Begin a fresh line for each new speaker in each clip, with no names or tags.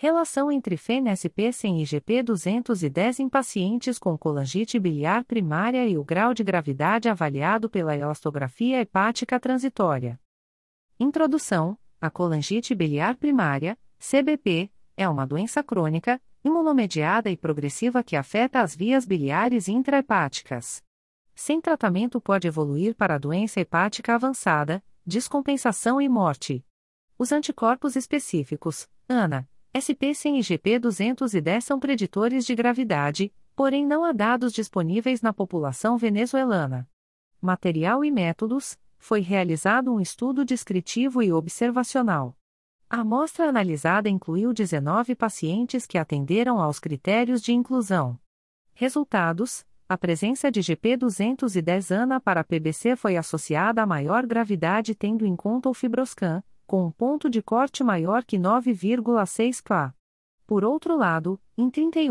Relação entre FeNSP-100 e IgP-210 em pacientes com colangite biliar primária e o grau de gravidade avaliado pela elastografia hepática transitória. Introdução: a colangite biliar primária, CBP, é uma doença crônica, imunomediada e progressiva que afeta as vias biliares intrahepáticas. Sem tratamento pode evoluir para a doença hepática avançada, descompensação e morte. Os anticorpos específicos, ANA, SP100 e IgP-210 são preditores de gravidade, porém não há dados disponíveis na população venezuelana. Material e métodos: foi realizado um estudo descritivo e observacional. A amostra analisada incluiu 19 pacientes que atenderam aos critérios de inclusão. Resultados: a presença de IgP-210-ANA para PBC foi associada a maior gravidade tendo em conta o FibroScan, com um ponto de corte maior que 9,6 kPa. Por outro lado, em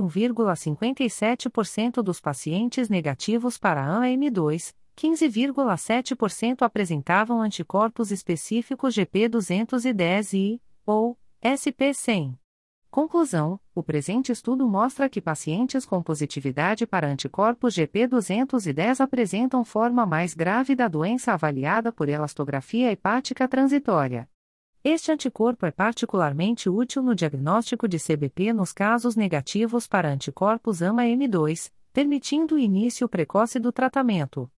31,57% dos pacientes negativos para ANA-M2, 15,7% apresentavam anticorpos específicos GP210 e, ou, SP100. Conclusão: o presente estudo mostra que pacientes com positividade para anticorpos GP210 apresentam forma mais grave da doença avaliada por elastografia hepática transitória. Este anticorpo é particularmente útil no diagnóstico de CBP nos casos negativos para anticorpos AMA-M2, permitindo o início precoce do tratamento.